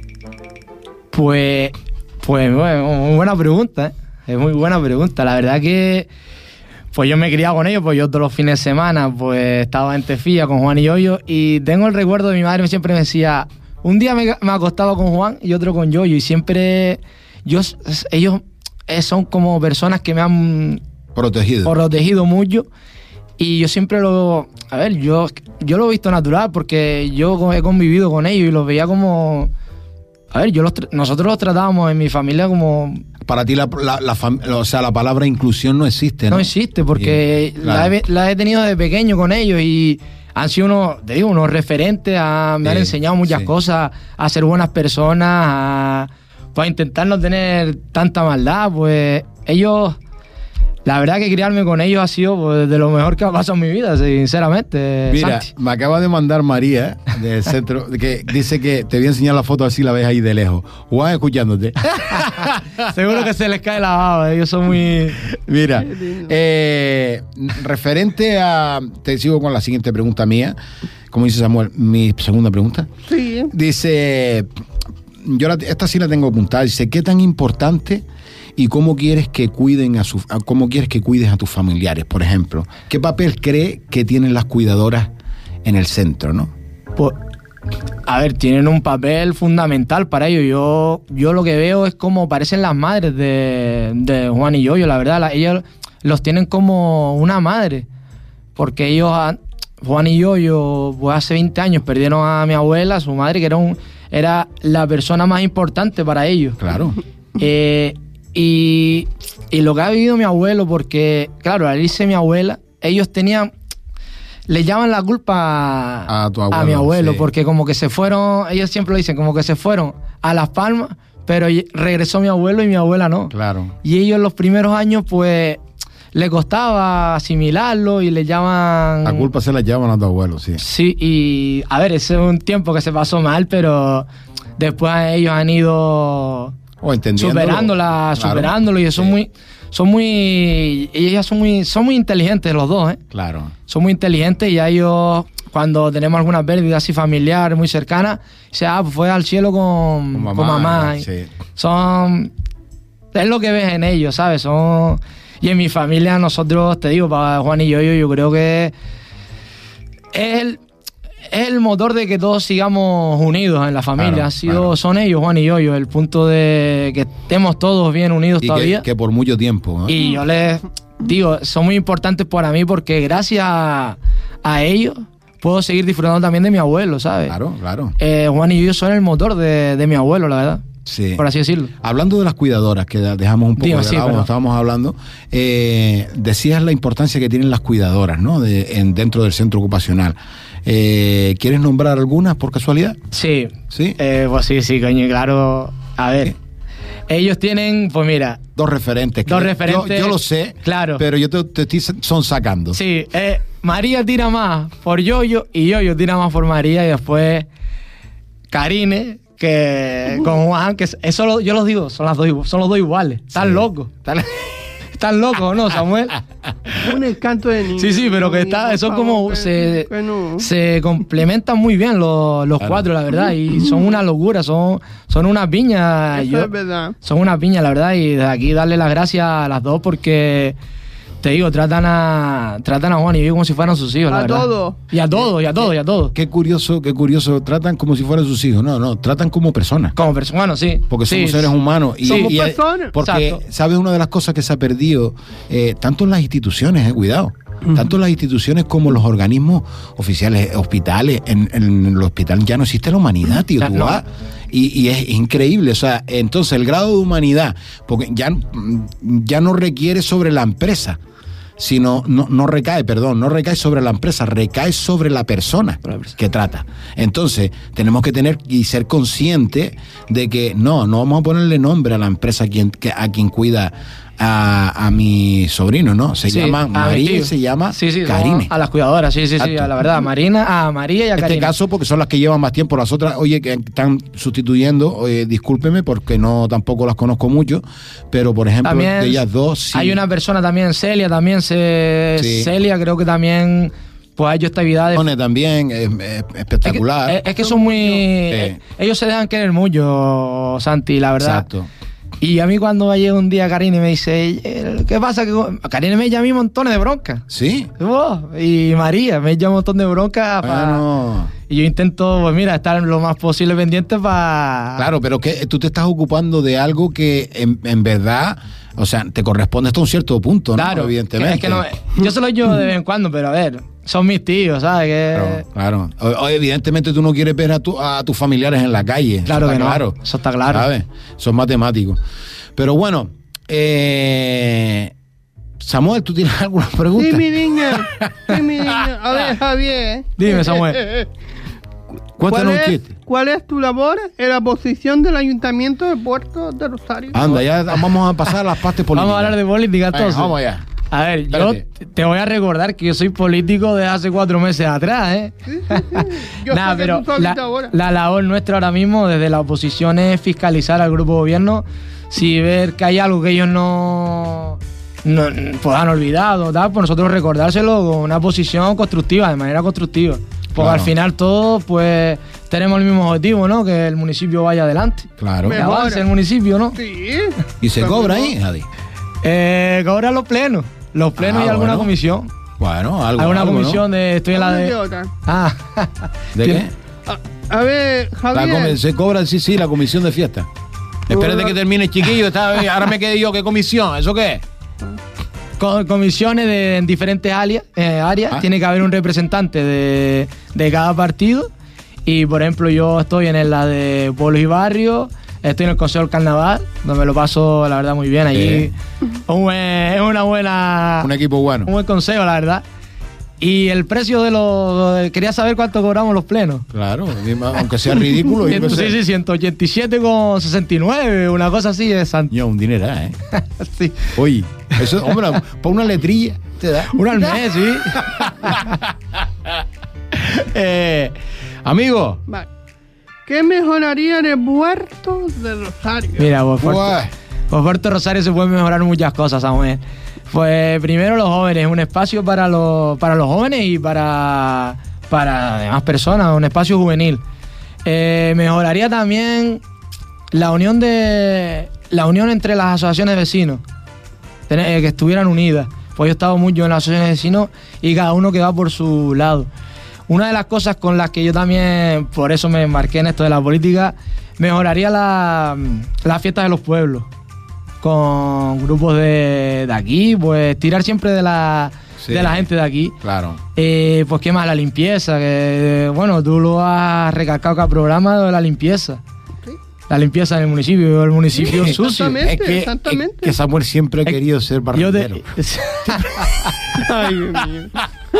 Pues, pues bueno, muy buena pregunta, ¿eh? Es muy buena pregunta. La verdad que pues yo me he criado con ellos, pues yo todos los fines de semana pues estaba en Tefía con Juan y Yoyo y tengo el recuerdo de mi madre siempre me decía, un día me, me acostaba con Juan y otro con Yoyo y siempre yo, ellos eh, son como personas que me han Protegido. protegido mucho y yo siempre lo, a ver, yo, yo lo he visto natural porque yo he convivido con ellos y los veía como, a ver, yo los, tra- nosotros los tratábamos en mi familia como Para ti, la, la, la fam- o sea, la palabra inclusión no existe, ¿no? no existe porque Bien, la, claro. he, la he tenido de pequeño con ellos y han sido unos, te digo, unos referentes, a, me han Sí, enseñado muchas sí. cosas, a ser buenas personas, a, pues, a intentar no tener tanta maldad, pues ellos, la verdad que criarme con ellos ha sido pues, de lo mejor que ha pasado en mi vida, sinceramente. Mira, Santi. me acaba de mandar María del centro, que dice que te voy a enseñar la foto así la ves ahí de lejos. Juan escuchándote. Seguro que se les cae la baba, ellos son muy... Mira, eh, referente a... Te sigo con la siguiente pregunta mía. Como dice Samuel, mi segunda pregunta. Sí. Dice, yo la, esta sí la tengo apuntada. Dice, ¿qué tan importante y cómo quieres que cuiden a sus, a, cómo quieres que cuides a tus familiares, por ejemplo? ¿Qué papel cree que tienen las cuidadoras en el centro, no? Pues, a ver, tienen un papel fundamental para ellos. Yo, yo lo que veo es cómo parecen las madres de, de Juan y Yoyo, la verdad. La, ellos los tienen como una madre, porque ellos, Juan y Yoyo, pues hace veinte años perdieron a mi abuela, su madre, que era, un, era la persona más importante para ellos. Claro. Eh, y, y lo que ha vivido mi abuelo, porque, claro, al irse mi abuela, ellos tenían... Le llaman la culpa a, a, tu abuelo, a mi abuelo, sí. Porque como que se fueron, ellos siempre lo dicen, como que se fueron a Las Palmas, pero regresó mi abuelo y mi abuela no. Claro. Y ellos los primeros años, pues, le costaba asimilarlo y le llaman... La culpa se la llevan a tu abuelo, sí. Sí, y a ver, ese es un tiempo que se pasó mal, pero después ellos han ido... O entendiéndolo. Superándola, Claro. superándolo, y ellos son Sí. muy... Son muy... Ellas son muy, son muy inteligentes los dos, ¿eh? Claro. Son muy inteligentes y a ellos, cuando tenemos alguna pérdida así familiar, muy cercana, dice, ah, pues fue al cielo con, Con mamá, con mamá. Y sí. Son... Es lo que ves en ellos, ¿sabes? Son... Y en mi familia, nosotros, te digo, para Juan y yo, yo, yo creo que es el, es el motor de que todos sigamos unidos en la familia. Claro, ha sido, claro. Son ellos, Juan y yo, yo, el punto de que estemos todos bien unidos Y todavía. que, que por mucho tiempo, ¿no? Y yo les digo, son muy importantes para mí porque gracias a, a ellos puedo seguir disfrutando también de mi abuelo, ¿sabes? Claro, claro. Eh, Juan y yo son el motor de, de mi abuelo, la verdad. Sí. Por así decirlo. Hablando de las cuidadoras, que dejamos un poco Dime, de sí, lado pero- cuando estábamos hablando, eh, decías la importancia que tienen las cuidadoras, ¿no? De, en, dentro del centro ocupacional. Eh, ¿Quieres nombrar algunas por casualidad? Sí. ¿Sí? Eh, pues sí, sí, coño, claro. A ver. ¿Sí? Ellos tienen, pues mira, Dos referentes. que Dos yo- referentes, Yo, yo lo sé, claro. pero yo te, te estoy son sacando. sí, eh, María tira más por Yoyo y Yoyo tira más por María y después Karine, que con Juan, que eso lo- yo los digo, son, las dos, igu- son los dos iguales. Están Sí. locos. Están, están locos, ¿no, Samuel? Un encanto de niño. Sí, sí, pero que está, Por son favor, como que- se, que no. se complementan muy bien los, los Claro. cuatro, la verdad, y son una locura, son, son una piña. Eso Yo- es verdad. son una piña, la verdad, y desde aquí darle las gracias a las dos porque, te digo, tratan a tratan a Juan y yo como si fueran sus hijos, la A verdad. todos. Y a todos, y a todos, y a todos. Qué curioso, qué curioso. Tratan como si fueran sus hijos. No, no, tratan como personas. Como personas, bueno, sí. Porque sí, somos seres humanos. Y, Somos y- personas. Porque, Exacto. ¿sabes? Una de las cosas que se ha perdido, eh, tanto en las instituciones, eh, cuidado, tanto en las instituciones como en los organismos oficiales, hospitales, en, en el hospital ya no existe la humanidad, tío. Tú No. vas y, y es increíble. O sea, entonces el grado de humanidad, porque ya, ya no requiere sobre la empresa, sino no, no recae, perdón, no recae sobre la empresa, recae sobre la persona que trata. Entonces, tenemos que tener y ser conscientes de que no, no vamos a ponerle nombre a la empresa a quien, que, a quien cuida a, a mi sobrino, ¿no? Se Sí, llama a mi María y tío. se llama Sí, sí, Karine. a las cuidadoras, sí, sí, sí, Exacto. a la verdad, a Marina, a María y a En este Karina. caso, porque son las que llevan más tiempo, las otras, oye, que están sustituyendo, oye, discúlpeme porque no tampoco las conozco mucho, pero por ejemplo, También de ellas dos, sí. Hay una persona también, Celia, también se... Sí. Celia creo que también pues ha hecho esta actividad de... Pone también, es, es espectacular. Es que, es que son muy... Sí. Ellos se dejan querer mucho, Santi, la verdad. Exacto. Y a mí cuando llega un día Karine y me dice, "Eh, ¿qué pasa? Que Karine me echa a mí montones de bronca. Sí. Oh, y María me echa un montón de bronca. pa- Bueno. Y yo intento, pues mira, estar lo más posible pendiente para... Claro, pero que tú te estás ocupando de algo que en, en verdad, o sea, te corresponde hasta un cierto punto, ¿no? Claro, Evidentemente. Es que no, yo se lo yo de vez en cuando, pero a ver, son mis tíos, ¿sabes? Que, Claro, claro. O- o evidentemente tú no quieres ver a, tu- a tus familiares en la calle. Claro Eso está que no, claro. eso está claro. ¿Sabes? Son matemáticos. Pero bueno, eh, Samuel, ¿tú tienes alguna pregunta? Sí, mi niña. Sí, mi niña. A ver, Javier. Dime, Samuel. Cuéntanos ¿Cuál un es, chiste. ¿Cuál es tu labor en la posición del Ayuntamiento de Puerto de Rosario? Anda, ya vamos a pasar a las partes políticas. Vamos a hablar de política Venga, entonces. vamos allá. A ver, Espérate. yo te voy a recordar que yo soy político desde hace cuatro meses atrás, ¿eh? Sí, sí, sí. Yo Nada, sé que pero tú solita la, ahora. la labor nuestra ahora mismo desde la oposición es fiscalizar al grupo de gobierno si ver que hay algo que ellos no, no pues han olvidado, tal, pues nosotros recordárselo con una posición constructiva, de manera constructiva. Porque Claro. al final todos pues tenemos el mismo objetivo, ¿no? Que el municipio vaya adelante. Claro. Que Mejor. avance el municipio, ¿no? Sí. ¿Y se Pero cobra no. ahí, Javi? Eh, cobran los plenos. Los plenos Ah, y alguna bueno. comisión. Bueno, algo. Alguna algo, ¿no? comisión de. Estoy en la ¿Dónde de. quedó otra? Ah, ¿De Tiene- qué? A, a ver, La Javier. comi- se cobra, sí, sí, la comisión de fiesta. Espérate que termine, chiquillo. Está, ahora me quedé yo. ¿Qué comisión? ¿Eso qué es? co- comisiones de, en diferentes áreas. eh, áreas. Ah. Tiene que haber un representante de, de cada partido. Y por ejemplo, yo estoy en la de pueblos y barrios. Estoy en el Consejo del Carnaval, donde me lo paso, la verdad, muy bien. Allí un buen- es una buena. Un equipo bueno. Un buen consejo, la verdad. Y el precio de los. Quería saber cuánto cobramos los plenos. Claro, aunque sea ridículo. yo qué sé. Sí, sí, ciento ochenta y siete con sesenta y nueve, una cosa así es sant- Yo, un dinero, ¿eh? sí. Oye, eso, hombre, para una letrilla te da. Una al mes, sí. eh, amigo, Vale. ¿Qué mejoraría en el puerto de Rosario? Mira, por Buah. Puerto, por Puerto Rosario se pueden mejorar muchas cosas, Samuel. Pues primero los jóvenes, un espacio para los, para los jóvenes y para, para demás personas, un espacio juvenil. Eh, mejoraría también la unión de la unión entre las asociaciones de vecinos, tener- eh, que estuvieran unidas. Pues yo he estado mucho en las asociaciones de vecinos y cada uno que va por su lado. Una de las cosas con las que yo también, por eso me embarqué en esto de la política, mejoraría la, las fiestas de los pueblos. Con grupos de, de aquí, pues tirar siempre de la, Sí. de la gente de aquí. claro. Eh, pues qué más, la limpieza, que bueno, tú lo has recalcado cada programa de la limpieza. Sí. La limpieza en el municipio, el municipio sucio. Exactamente. Es que, exactamente. es que Samuel siempre ha Es- querido ser Yo te- barrendero. Ay, Dios mío.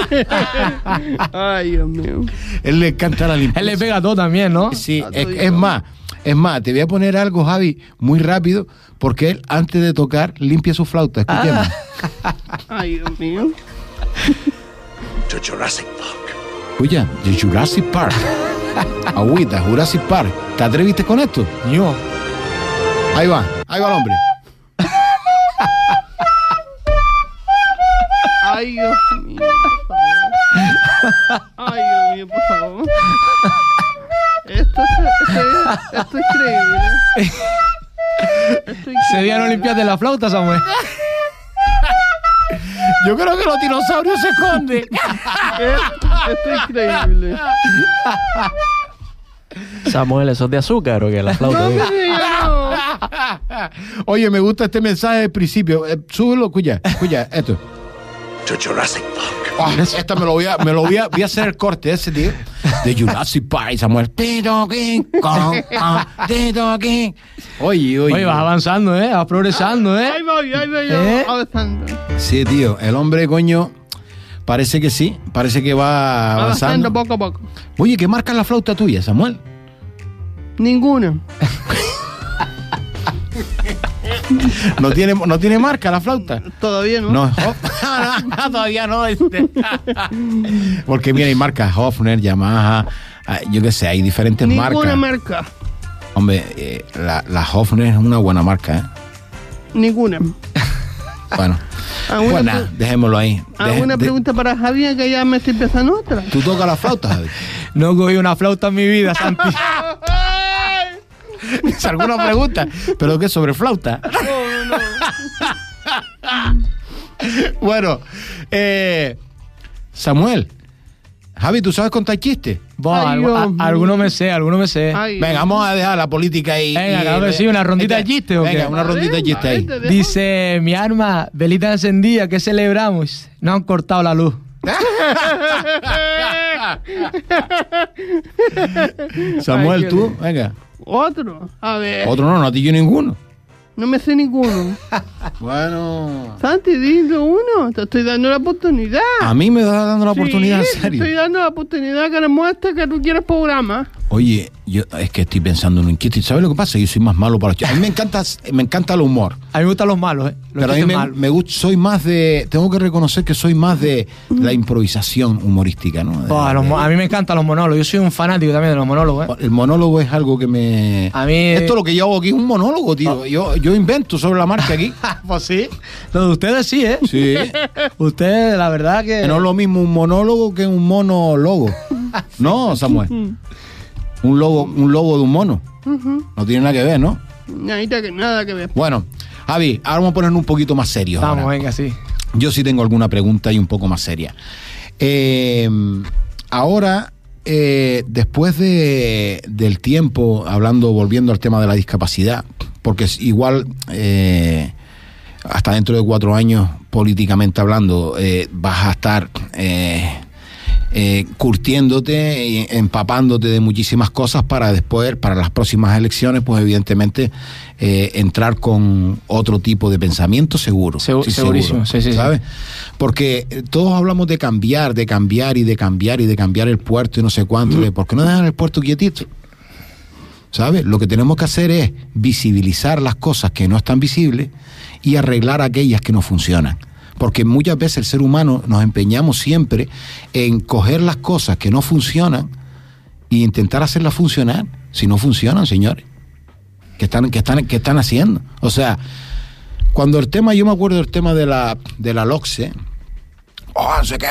Ay, Dios mío. Él le encanta la limpieza. Él le pega todo también, ¿no? Sí, A es, todo y es todo. más, es más, te voy a poner algo, Javi, muy rápido, porque él antes de tocar limpia su flauta. Escuchemos. Ay, Dios mío. To Jurassic Park. Escucha, de Jurassic Park. Agüita, Jurassic Park. ¿Te atreviste con esto? Yo. Ahí va, ahí va el hombre. Ay, Dios mío, por favor. Ay, Dios mío, por favor. Esto es, esto es, esto es increíble. Esto es Se día no increíble. limpias de la flauta, Samuel. Yo creo que los dinosaurios se esconden. Esto, esto es increíble. Samuel, ¿eso es de azúcar o qué? La flauta. No digo. me digas, no. Oye, me gusta este mensaje del principio. Eh, súbelo, escucha, escucha, esto. To Jurassic Park. Ah, esta me lo voy a, me lo voy a, voy a hacer el corte ese, tío. De Jurassic Park, Samuel. Tito King, con, con, Tito King. Oye, oye. Oye, vas avanzando, ¿eh? Vas progresando, ¿eh? Ahí voy, ahí voy yo, ¿Eh? avanzando. Sí, tío, el hombre, coño, parece que sí, parece que va avanzando. Avanzando poco a poco. Oye, ¿qué marca la flauta tuya, Samuel? Ninguna. ¿No tiene, no tiene marca la flauta? Todavía no. No, Hof- no, no, todavía no. este. Porque mira, hay marcas Hofner, Yamaha, ah, yo qué sé, hay diferentes Ninguna marcas. marca. Hombre, eh, la, la Hofner es una buena marca, ¿eh? Ninguna. Bueno, ¿Alguna, pues nada, pre- dejémoslo ahí. Deje- ¿alguna de- pregunta para Javier que ya me estoy empezando otra? ¿Tú tocas la flauta, Javi? No cogí una flauta en mi vida, Santi. ¿Es alguna pregunta? ¿Pero qué? ¿Sobre flauta? Bueno, eh, Samuel, Javi, ¿tú sabes contar chistes? Vos, Ay, algo- Dios a- mío. alguno me sé, alguno me sé. Ay, Venga, vamos a dejar la política ahí. Venga, y- claro que sí, una rondita de Venga, chistes, ¿o qué? Venga, una rondita de chistes ahí. Vale, te dejo. Dice, mi arma, velita encendida, ¿qué celebramos? No han cortado la luz. Samuel, Ay, tú, qué venga. Otro. A ver. Otro no, no te yo ninguno. No me sé ninguno. Bueno. Santi, dilo uno. Te estoy dando la oportunidad. A mí me estás dando la Sí, oportunidad, en te serio. estoy dando la oportunidad que demuestres que tú quieres programa. Oye, yo es que estoy pensando en un inquieto. ¿Sabes lo que pasa? Yo soy más malo para los chistes. A mí me encanta, me encanta el humor. A mí me gustan los malos, ¿eh? Los Pero a mí chistes me, malos. me gusta, soy más de, tengo que reconocer que soy más de la improvisación humorística, ¿no? De- Oh, los mo- de- a mí me encantan los monólogos. Yo soy un fanático también de los monólogos, ¿eh? el monólogo es algo que me... A mí- Esto lo que yo hago aquí es un monólogo, tío. Yo, yo invento sobre la marcha aquí. Pues sí. Lo de ustedes sí, ¿eh? Sí. Ustedes, la verdad que... Que no es lo mismo un monólogo que un monólogo. ¿No, Samuel? Un logo, un logo de un mono. No tiene nada que ver, ¿no? Nada que, nada que ver. Bueno, Javi, ahora vamos a ponernos un poquito más serios. Vamos, ahora. venga, sí. Yo sí tengo alguna pregunta y un poco más seria. Eh, ahora, eh, después de, del tiempo, hablando, volviendo al tema de la discapacidad, porque es igual, eh, hasta dentro de cuatro años, políticamente hablando, eh, vas a estar eh, eh, curtiéndote y empapándote de muchísimas cosas para después, para las próximas elecciones, pues evidentemente eh, entrar con otro tipo de pensamiento seguro. Segu- Sí, segurísimo, sí, sí, sí. ¿sabes? Porque eh, todos hablamos de cambiar, de cambiar y de cambiar y de cambiar el puerto y no sé cuánto. ¿Por qué no dejan el puerto quietito? ¿Sabes? Lo que tenemos que hacer es visibilizar las cosas que no están visibles y arreglar aquellas que no funcionan. Porque muchas veces el ser humano nos empeñamos siempre en coger las cosas que no funcionan e intentar hacerlas funcionar. Si no funcionan, señores, ¿qué están, qué están, qué están haciendo? O sea, cuando el tema, yo me acuerdo del tema de la, de la LOCSE, oh, no sé qué,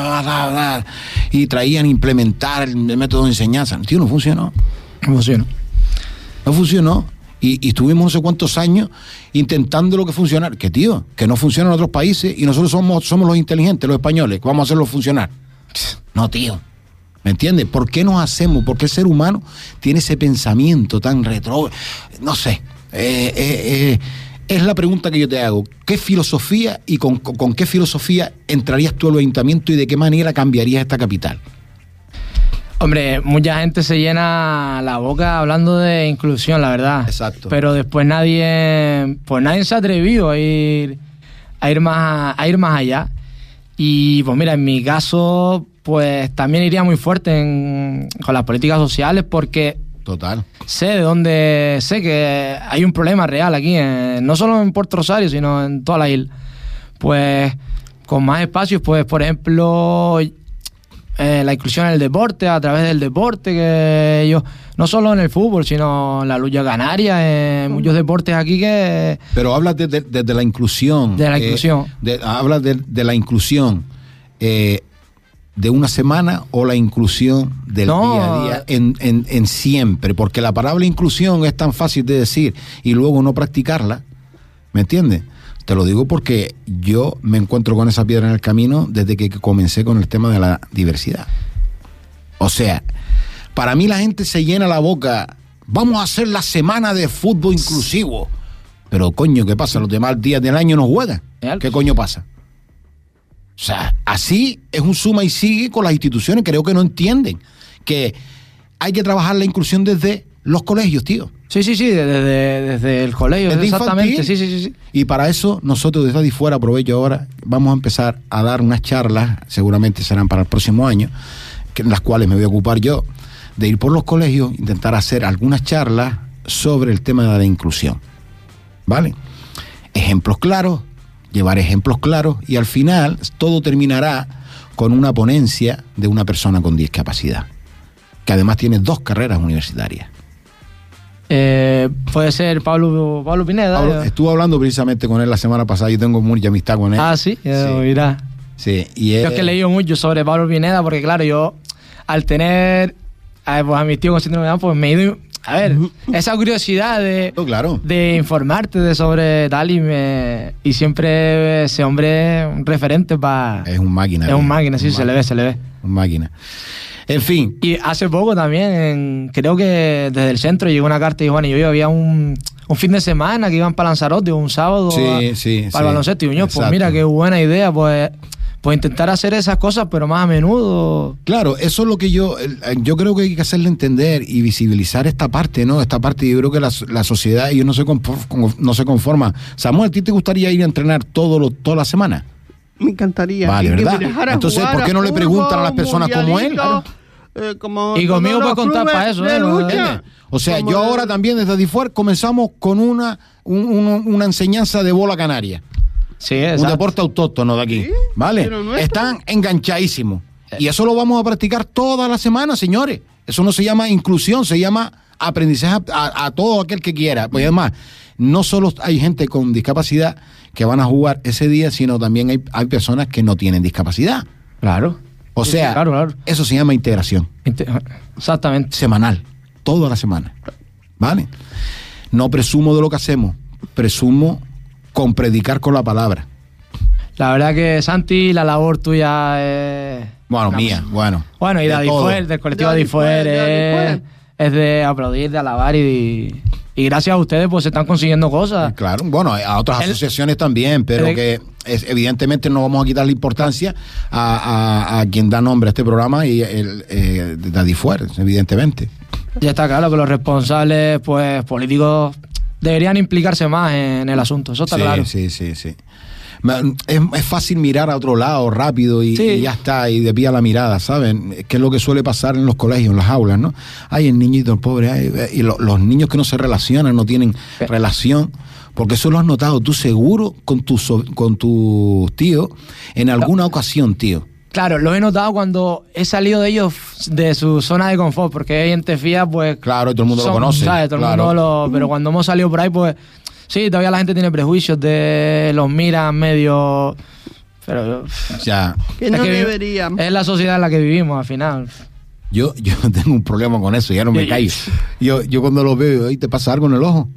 y traían implementar el método de enseñanza. Tío, no funcionó. No funciona. No funcionó. Y, y estuvimos no sé cuántos años intentando lo que funcionara. Que tío, que no funciona en otros países y nosotros somos, somos los inteligentes, los españoles, que vamos a hacerlo funcionar. No, tío. ¿Me entiendes? ¿Por qué nos hacemos? ¿Por qué el ser humano tiene ese pensamiento tan retro? No sé. Eh, eh, eh, es la pregunta que yo te hago. ¿Qué filosofía y con, con, con qué filosofía entrarías tú al ayuntamiento y de qué manera cambiarías esta capital? Hombre, mucha gente se llena la boca hablando de inclusión, la verdad. Exacto. Pero después nadie, pues nadie se ha atrevido a ir, a ir más, a ir más allá. Y pues mira, en mi caso, pues también iría muy fuerte en, con las políticas sociales porque Total. sé de dónde, sé que hay un problema real aquí, en, no solo en Puerto Rosario, sino en toda la isla. Pues con más espacios, pues por ejemplo, eh, la inclusión en el deporte, a través del deporte, que ellos, no solo en el fútbol, sino en la lucha canaria, en muchos deportes aquí que... Pero hablas desde de, de, de la inclusión. De la eh, inclusión. de, hablas de, de la inclusión eh, de una semana o la inclusión del No. día a día en, en, en siempre. Porque la palabra inclusión es tan fácil de decir y luego no practicarla. ¿Me entiendes? Te lo digo porque yo me encuentro con esa piedra en el camino desde que comencé con el tema de la diversidad. O sea, para mí la gente se llena la boca. Vamos a hacer la semana de fútbol inclusivo. Pero coño, ¿qué pasa? Los demás días del año no juegan. ¿Qué coño pasa? O sea, así es un suma y sigue con las instituciones. Creo que no entienden que hay que trabajar la inclusión desde los colegios, tío. Sí, sí, sí, desde, desde el colegio, Desde exactamente. infantil. Sí, sí, sí, sí. Y para eso nosotros desde ahí fuera, aprovecho ahora, vamos a empezar a dar unas charlas, seguramente serán para el próximo año, que, en las cuales me voy a ocupar yo, de ir por los colegios, intentar hacer algunas charlas sobre el tema de la inclusión. ¿Vale? Ejemplos claros, llevar ejemplos claros y al final todo terminará con una ponencia de una persona con discapacidad, que además tiene dos carreras universitarias. Eh, puede ser Pablo, Pablo Pineda. Pablo, estuve hablando precisamente con él la semana pasada, yo tengo mucha amistad con él. Ah, sí, Sí. eh, mira. Sí, y Yo él, es que he leído mucho sobre Pablo Pineda porque, claro, yo al tener a, pues, a mi tío con síndrome de Down, pues me he ido, a ver, esa curiosidad de, oh, claro. de informarte de sobre tal y me y siempre ese hombre es un referente para... Es un máquina. Es un tío. máquina, sí, Un se le ve, se le ve. Un máquina. En fin. Y hace poco también, en- creo que desde el centro llegó una carta y Juan y yo, y había un, un fin de semana que iban para Lanzarote, un sábado Sí, a- sí, para el sí. baloncesto. Y yo, pues Exacto. mira, qué buena idea, pues pues intentar hacer esas cosas, pero más a menudo. Claro, eso es lo que yo, yo creo que hay que hacerle entender y visibilizar esta parte, ¿no? Esta parte, yo creo que la, la sociedad, ellos no se, conforma, no se conforma. Samuel, ¿a ti te gustaría ir a entrenar todo lo, toda la semana? Me encantaría. Vale, Y que ¿verdad? me dejara Entonces, jugar ¿por qué no le fútbol, preguntan a las personas como él? mundialito, eh, como Y todos conmigo los puede contar clubes para eso, de ¿eh? lucha. O sea, Como yo el- ahora también desde Difuer comenzamos con una, un- un- una enseñanza de bola canaria. Sí, Un exacto. deporte autóctono de aquí, Sí, ¿vale? pero nuestro. Están enganchadísimos. Y eso lo vamos a practicar toda la semana, señores. Eso no se llama inclusión, se llama aprendizaje a, a- a todo aquel que quiera. Pues además, no solo hay gente con discapacidad que van a jugar ese día, sino también hay, hay personas que no tienen discapacidad. Claro. O Sí, sea, sí, claro, claro. eso se llama integración Inte- Exactamente. semanal, toda la semana. ¿Vale? No presumo de lo que hacemos, presumo con predicar con la palabra. La verdad que, Santi, la labor tuya es... Bueno, una mía, cosa. bueno. Bueno, y de de todo. Adifuer, del colectivo De Adifuer, Adifuer, de es, Adifuer. es de aplaudir, de alabar y, y gracias a ustedes pues se están consiguiendo cosas. Claro, bueno, a otras El- asociaciones también, pero el- que es, evidentemente no vamos a quitar la importancia a, a- a quien da nombre a este programa y el eh, de Adifuer, evidentemente. Ya está claro que los responsables pues políticos deberían implicarse más en el asunto, eso está sí, claro. sí, sí, sí. Ma- Es, es fácil mirar a otro lado rápido y, Sí. y ya está, y desvía la mirada, ¿saben? Que es lo que suele pasar en los colegios, en las aulas, ¿no? Ay, el niñito, el pobre, ay, y lo- los niños que no se relacionan, no tienen relación, porque eso lo has notado tú seguro con tus so- con tus tíos en alguna ocasión, tío. Claro, lo he notado cuando he salido de ellos de su zona de confort, porque hay gente fía, pues... Claro, y todo el mundo lo son- conoce, ¿sabes? Todo el claro. mundo lo- pero cuando hemos salido por ahí, pues... Sí, todavía la gente tiene prejuicios de... Los miran medio... Pero... O sea, Que no es que vi- deberían. Es la sociedad en la que vivimos, al final. yo, yo tengo un problema con eso, ya no me Yo- callo. Yo, yo cuando lo veo, ¿y te pasa algo en el ojo?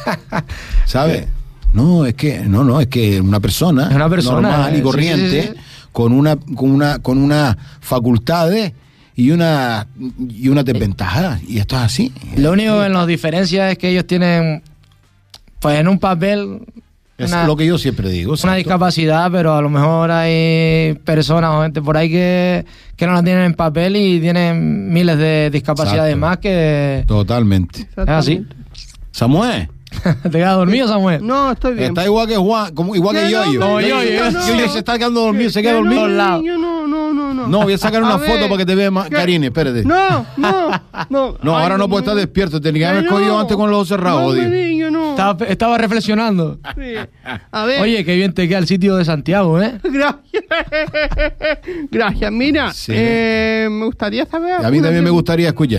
¿Sabes? No, es que, no, no, es que una persona, Es una persona, normal eh, y sí, corriente, sí, sí. con una, con una, con unas facultades y una y una desventaja. Y esto es así. Lo único que nos diferencia es que ellos tienen, pues en un papel, Es una, lo que yo siempre digo. una exacto. discapacidad, pero a lo mejor hay personas o gente por ahí que, que no la tienen en papel y tienen miles de discapacidades Exacto. más que... Totalmente. Es así. Samuel, ¿Te quedas dormido, Samuel? No, estoy bien. está igual que Juan, como, igual que Que yo. no, yo. No, yo, yo, yo, yo, yo se está quedando dormido, se Que queda no, dormido. lados. niño, no, no, no, no. No, voy a sacar una A foto ver, para que te vea más, que- Karine, espérate. No, no, no. No, Ay, ahora no Dios puedo estar mío. despierto. Tenía que haber Que cogido no. antes con los ojos cerrados, No, odio. niño, no. Estaba, estaba reflexionando. Sí. A ver. Oye, qué bien te queda el sitio de Santiago, ¿eh? Gracias. Gracias. Mira, Sí. eh, me gustaría saber. A mí una también me pregunta. gustaría, escucha.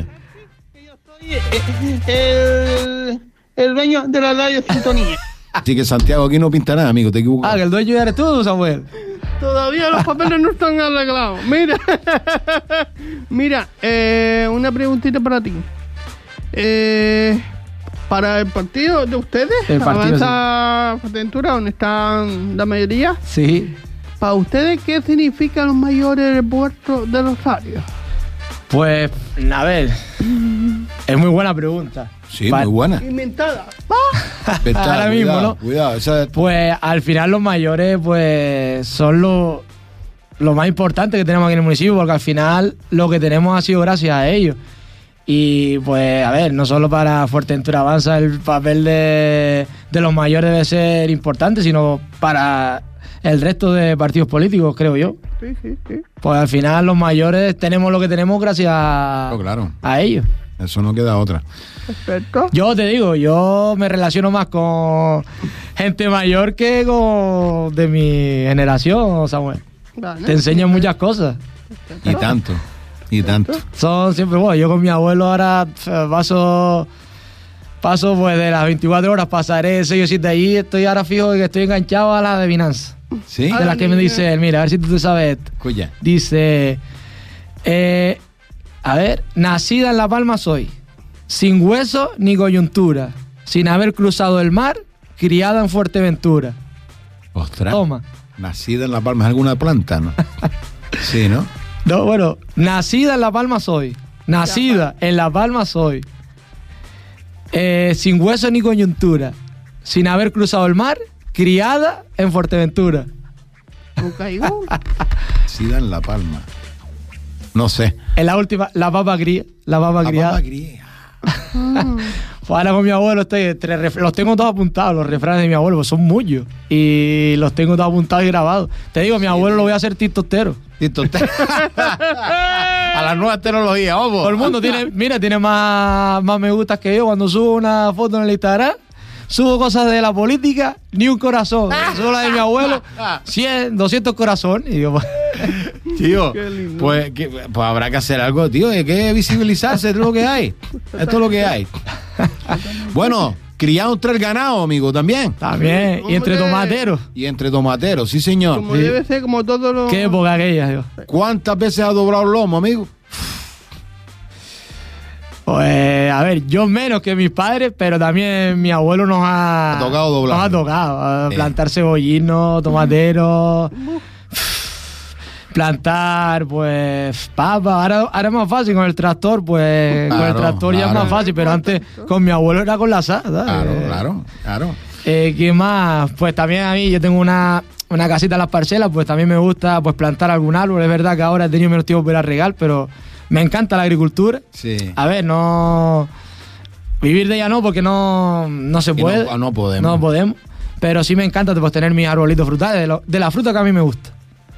El, el dueño de la radio Sintonía. Así que Santiago aquí no pinta nada, amigo, te equivocas. Ah, que el dueño ya eres tú, Samuel. Todavía los papeles no están arreglados. Mira, mira, eh, una preguntita para ti. Eh, para el partido de ustedes, El partido, Avanza Fuerteventura, donde están la mayoría, Sí. para ustedes, ¿qué significan los mayores del puerto de Rosario? Pues, a ver, es muy buena pregunta. Sí, Pa- muy buena. Inventada. Está, Ahora mismo, cuidado, ¿no? Cuidado, esa- Pues al final los mayores pues son lo, lo más importante que tenemos aquí en el municipio, porque al final lo que tenemos ha sido gracias a ellos. Y pues a ver, no solo para Fuerteventura Avanza el papel de, de los mayores debe ser importante, sino para el resto de partidos políticos, creo yo. Sí, sí, sí. Pues al final los mayores tenemos lo que tenemos gracias a, Oh, claro. a ellos. Eso no queda otra. Perfecto. Yo te digo, yo me relaciono más con gente mayor que con de mi generación, Samuel. Vale. Te enseñan muchas cosas. Y tanto. Y tanto. Son siempre, bueno, yo con mi abuelo ahora pf, paso, paso pues de las veinticuatro horas, pasaré seis o siete allí, estoy ahora fijo que estoy enganchado a la adivinanza. ¿Sí? De las que me dice él, mira, a ver si tú te sabes esto. Escucha. Dice, eh, a ver, nacida en La Palma soy, sin hueso ni coyuntura, sin haber cruzado el mar, criada en Fuerteventura. Ostras. Toma. Nacida en La Palma, ¿es alguna planta, no? Sí, ¿no? No, bueno, nacida en La Palma soy, nacida en La Palma soy, eh, sin hueso ni coyuntura, sin haber cruzado el mar, criada en Fuerteventura. no caigo. Sida en La Palma. No sé. En la última, la papa cría. La papa La criada. papa cría. Pues ahora con mi abuelo estoy entre ref- los tengo todos apuntados, los refranes de mi abuelo, pues son muchos. Y los tengo todos apuntados y grabados. Te digo, mi abuelo lo voy a hacer tiktokero. TikTok. A las nuevas tecnologías, vamos. Todo el mundo tiene, mira, tiene más, más me gustas que yo. Cuando subo una foto en el Instagram, subo cosas de la política, ni un corazón. Subo la de mi abuelo, cien, doscientos corazones. Y digo, pues, Tío, Qué lindo. pues, que- pues habrá que hacer algo, tío. Hay que visibilizarse, esto es lo que hay. Esto es lo que hay. Bueno, criado entre el ganado, amigo, también. también. Y entre Hombre. tomateros. Y entre tomateros, sí, señor. Como Sí. debe ser, como todos los... Qué época aquella, digo. ¿Cuántas veces ha doblado el lomo, amigo? Pues, a ver, yo menos que mis padres, pero también mi abuelo nos ha... Ha tocado doblar. Nos ha tocado. a Eh. plantar cebollinos, tomateros... Plantar, pues, papa. Ahora, ahora es más fácil con el tractor, pues, con el Claro, tractor ya es claro. más fácil, pero antes con mi abuelo era con la sa, ¿sabes? Claro, Eh, claro, claro. Eh, ¿Qué más? Pues también a mí, yo tengo una, una casita en las parcelas, pues también me gusta pues plantar algún árbol. Es verdad que ahora he tenido menos tiempo para regar, pero me encanta la agricultura. Sí. A ver, no... Vivir de ella no, porque no, no se Y no- puede. no podemos. No podemos. Pero sí me encanta pues, tener mis arbolitos frutales, de, lo- de la fruta que a mí me gusta.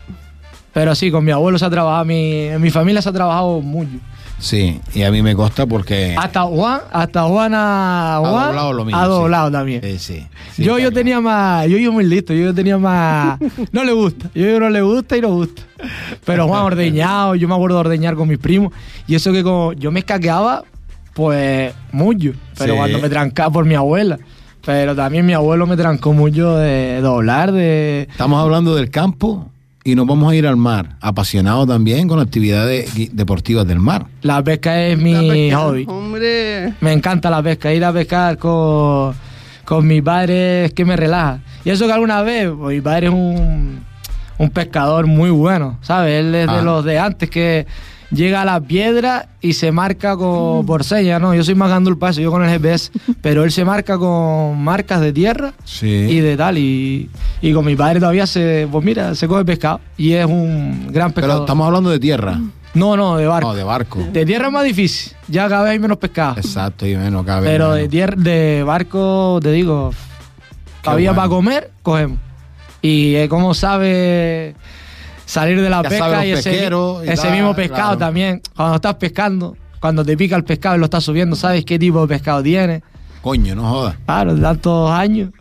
Pero sí, con mi abuelo se ha trabajado, mi, en mi familia se ha trabajado mucho. Sí, y a mí me consta porque Hasta Juan, hasta Juan ha, Juan doblado lo mismo, ha sí. doblado también. Eh, sí, sí, yo está yo claro. tenía más, yo yo muy listo, yo yo tenía más, no le gusta, yo, yo no le gusta y no gusta. Pero Juan ordeñado, yo me acuerdo de ordeñar con mis primos y eso que como yo me escaqueaba, pues mucho, pero Sí. cuando me trancaba por mi abuela. Pero también mi abuelo me trancó mucho de doblar, de... Estamos hablando del campo y nos vamos a ir al mar, apasionado también con actividades gui- deportivas del mar. La pesca es mi La pesca, hobby. Hombre, Me encanta la pesca, ir a pescar con, con mi padre es que me relaja. Y eso que alguna vez, pues, mi padre es un, un pescador muy bueno, ¿sabes? Él es Ah. de los de antes que llega a la piedra y se marca con, por señas, ¿no? Yo soy más gandul para eso, yo con el G P S, pero él se marca con marcas de tierra Sí. y de tal. Y, y con mi padre todavía se, pues mira, se coge pescado y es un gran Pero pescador. estamos hablando de tierra. No, no, de barco. No, de barco. De tierra es más difícil, ya cada vez hay menos pescado. Exacto, y menos cabe. Pero de menos. tierra, de barco, te digo, Qué había bueno. para comer, cogemos. Y eh, cómo sabe salir de la Ya pesca sabe y los ese, pesqueros y ese tal, mismo pescado claro. también. Cuando estás pescando, cuando te pica el pescado y lo estás subiendo, sabes qué tipo de pescado tiene. Coño, no jodas. Claro, tantos años.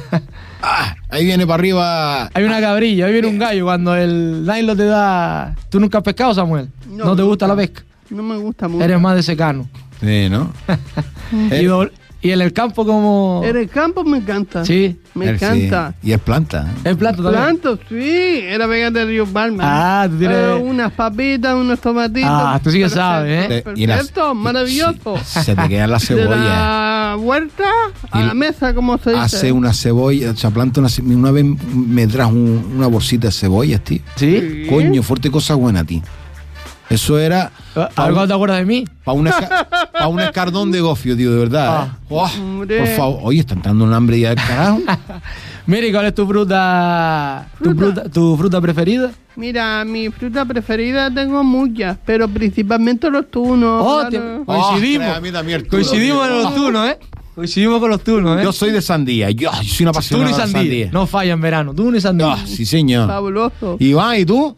Ah, ahí viene para arriba. Hay una cabrilla, ahí viene un gallo. Cuando el nylon te da. ¿Tú nunca has pescado, Samuel? ¿No, No, te gusta nunca. la pesca? no me gusta mucho. Eres más de secano. Sí, ¿no? Y, do- y en el campo, como. En el campo me encanta. Sí, Me Él sí. encanta. Y es planta. ¿eh? es plato también. Planto, sí. Era vegano de Río Palma. Ah, tú tienes- Eh, unas papitas, unos tomatitos. Ah, tú sí que Perfecto, sabes, ¿eh? Te- y las- Perfecto, maravilloso. sí, se te quedan las De cebollas. la huerta a Y la mesa, como se dice. Hace una cebolla, o sea, planta una ce- una vez me trajo un- una bolsita de cebollas, tío. ¿Sí? Sí. Coño, fuerte cosa buena, tío. Eso era ¿Algo te acuerdas de mí? para un, esca- pa' un escardón de gofio, tío, de verdad. Ah. ¿eh? Oh, Hombre. por favor. Oye, está entrando un hambre ya del carajo. Mira, ¿y cuál es tu fruta, tu Fruta. fruta, tu fruta preferida? Mira, mi fruta preferida tengo muchas, pero principalmente los tunos. Oh, claro. te- coincidimos. Ostras, a mí también el tuno, Coincidimos tío. en los tunos, ¿eh? Coincidimos con los tunos, ¿eh? Yo soy de sandía. Yo, yo soy una apasionada Tuno y de la sandía. No falla en verano. Tuno y sandía. Ah, sí, señor. Fabuloso. Iván, ¿y tú?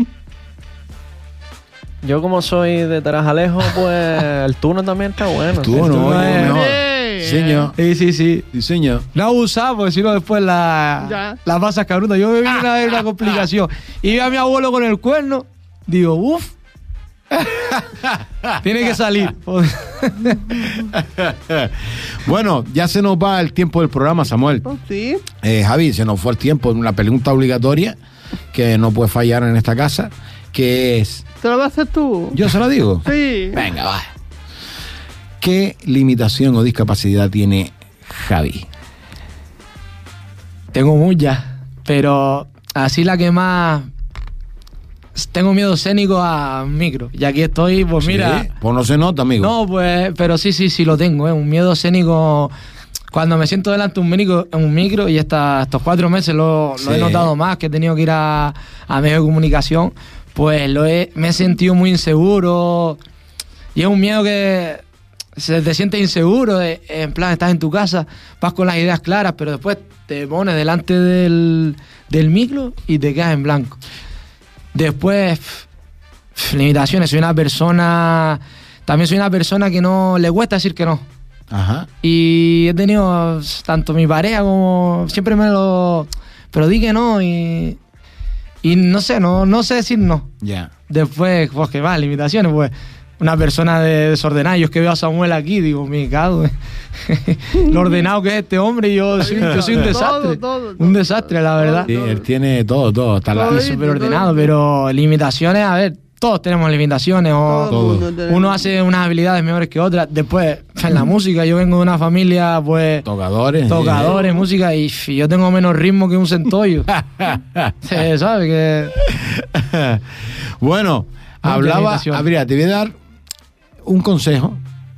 Yo como soy de Tarajalejo, pues el tuno también está bueno. Tú el no, tuno oye, es- mejor. Eh. Sí, señor. Sí, sí, sí. Sí, señor. No abusaba, porque si no después la, Ya. la pasas cabruta. Yo me vi una vez una complicación. Y vi a mi abuelo con el cuerno. Digo, uff. Tiene que salir. Bueno, ya se nos va el tiempo del programa, Samuel. Oh, sí. Eh, Javi, se nos fue el tiempo. Una pregunta obligatoria que no puede fallar en esta casa, que es... ¿Te lo vas a hacer tú? ¿Yo se lo digo? Sí. Venga, va. ¿Qué limitación o discapacidad tiene Javi? Tengo muchas, pero así la que más... Tengo miedo escénico a micro. Y aquí estoy, pues mira... Sí, pues no se nota, amigo. No, pues, pero sí, sí, sí lo tengo, ¿eh? Un miedo escénico cuando me siento delante de un micro, en un micro y esta, estos cuatro meses lo, Sí. lo he notado más, que he tenido que ir a, a medios de comunicación, pues lo he, me he sentido muy inseguro y es un miedo que se te sientes inseguro, de, en plan estás en tu casa, vas con las ideas claras, pero después te pones delante del, del micro y te quedas en blanco. Después, pf, pf, limitaciones, soy una persona, también soy una persona que no le cuesta decir que no. Ajá. Y he tenido tanto mi pareja como siempre me lo, pero di que no y, y no sé, no, no sé decir no. Ya. Después, pues que va, limitaciones, pues una persona de desordenada, yo es que veo a Samuel aquí, digo, me cago, lo ordenado que es este hombre y yo soy, yo soy un desastre, Todo, todo, todo, un desastre la verdad. Sí, él tiene todo, todo. Hasta la... Todo. Es súper ordenado, pero limitaciones, a ver, todos tenemos limitaciones. O Todo el mundo tenemos. uno hace unas habilidades mejores que otras. Después, en la música, yo vengo de una familia, pues, Tocadores. tocadores, música, y f, yo tengo menos ritmo que un centollo. Se sabe que... Bueno, Muchas hablaba... limitaciones. Ah, mira, te voy a dar un consejo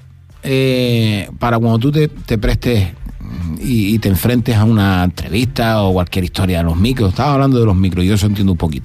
eh, para cuando tú te, te prestes y, y te enfrentes a una entrevista o cualquier historia de los micros. Estaba hablando de los micros, yo eso entiendo un poquito.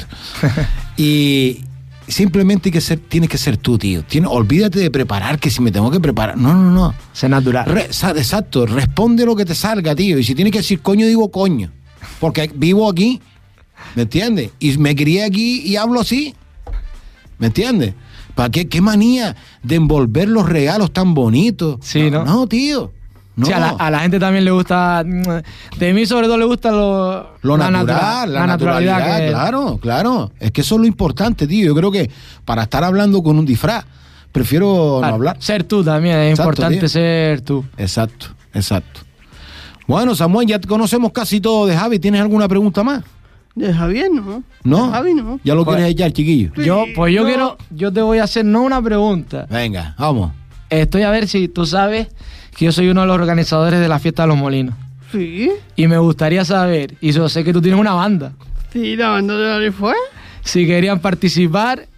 Y simplemente hay que ser, tienes que ser tú, tío. Tienes, olvídate de preparar, que si me tengo que preparar. No, no, no. Ser natural. Re- sa- exacto, responde lo que te salga, tío. Y si tienes que decir coño, digo coño. Porque vivo aquí, ¿me entiendes? Y me crié aquí y hablo así, ¿me entiendes? ¿Para qué, qué manía de envolver los regalos tan bonitos? Sí, ¿no? No, tío. No. Sí, a, la, a la gente también le gusta, de mí sobre todo le gusta lo, Lo la natural, natura- la, naturalidad, que- claro, claro. Es que eso es lo importante, tío. Yo creo que para estar hablando con un disfraz, prefiero Claro, no hablar. ser tú también, es Exacto, importante tío. ser tú. Exacto, exacto. Bueno, Samuel, ya te conocemos casi todo de Javi. ¿Tienes alguna pregunta más? De Javier, ¿no? ¿No? De Javi, ¿no? Ya lo Pues- quieres echar, chiquillo. Sí, Yo, pues yo no. quiero, yo te voy a hacer no una pregunta. Venga, vamos. Estoy a ver si tú sabes que yo soy uno de los organizadores de la fiesta de los molinos. Sí, Y me gustaría saber, y yo sé que tú tienes una banda, sí, la banda de la fue. si querían participar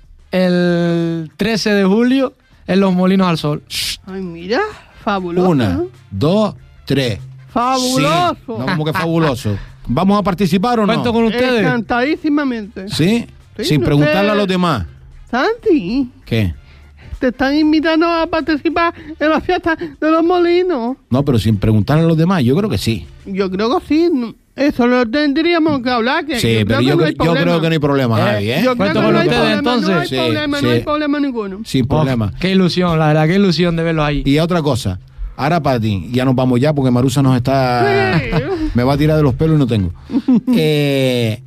el trece de julio en los Molinos al Sol. Ay, mira, fabuloso. Una, ¿no? dos, tres. Fabuloso. Sí. No, como que fabuloso. ¿Vamos a participar o no? Cuento con ustedes. Encantadísimamente. ¿Sí? Sí, Sin no preguntarle sé. a los demás. Santi, ¿Qué? te están invitando a participar en la fiesta de los molinos. No, pero sin preguntarle a los demás, yo creo que sí. Yo creo que sí. no- Eso lo tendríamos que hablar. Que Sí, yo pero creo yo, que no cre- hay yo problema. creo que no hay problema, Eh, Javi, ¿eh? Yo creo Cuento que con no hay ustedes, problema, entonces. No hay Sí, problema, sí. no hay problema ninguno. Sin Oh, problema. qué ilusión, la verdad, qué ilusión de verlos ahí. Y otra cosa, ahora para ti, ya nos vamos ya porque Marusa nos está... Sí. Me va a tirar de los pelos y no tengo. Eh,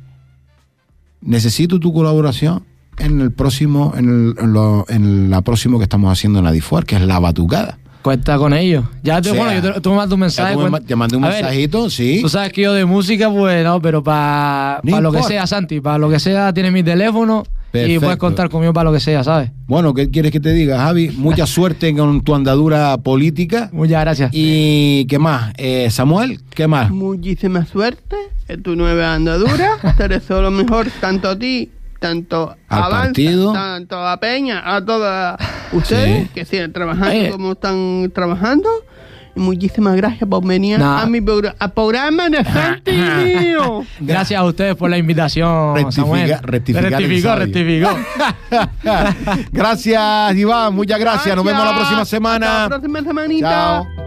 necesito tu colaboración en el próximo, en, el, en, lo- en la próxima que estamos haciendo en la Difuar, que es la batucada. Cuenta con ellos. Ya te, O sea, bueno, yo te, tú me mandas un Ya mensaje. tú me cuen- ma- te mandé un A ver, mensajito, sí. Tú sabes que yo de música, pues no, pero para No lo que importa. sea, Santi, para lo que sea, tienes mi teléfono y Perfecto. puedes contar conmigo para lo que sea, ¿sabes? Bueno, ¿qué quieres que te diga, Javi? Mucha suerte con tu andadura política. Muchas gracias. ¿Y qué más? Eh, Samuel, ¿qué más? Muchísima suerte en tu nueva andadura. Te deseo lo mejor tanto a ti, tanto Al a Avanza, partido. tanto a Peña, a todos ustedes Sí. que sigan trabajando Eh. como están trabajando. Y muchísimas gracias por venir Nah. a mi programa, a programa de Santi mío. Gracias a ustedes por la invitación, Rectifica- Samuel. rectificar el rectificó, sabio. rectificó. Gracias, Iván. Muchas gracias. Nos vemos la próxima Hasta semana. la próxima semanita. Chao.